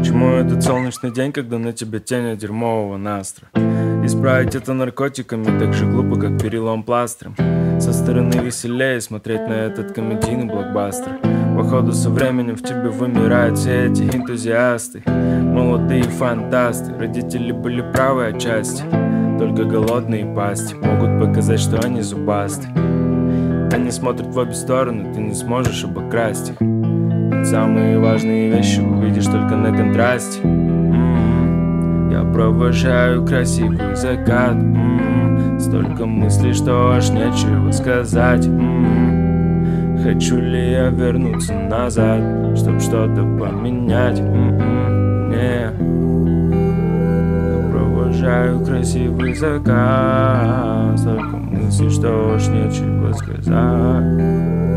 Чему этот солнечный день, когда на тебя тень от дерьмового настра? Исправить это наркотиками так же глупо, как перелом пластырем. Со стороны веселее смотреть на этот комедийный блокбастер. Походу со временем в тебе вымирают все эти энтузиасты, молодые фантасты. Родители были правы отчасти, только голодные пасти могут показать, что они зубасты. Они смотрят в обе стороны, ты не сможешь обокрасть их. Ведь самые важные вещи увидишь только на контрасте. Я провожаю красивый закат. Столько мыслей, что аж нечего сказать. Хочу ли я вернуться назад, чтоб что-то поменять? Не. Я провожаю красивый закат. Столько мыслей, что аж нечего сказать.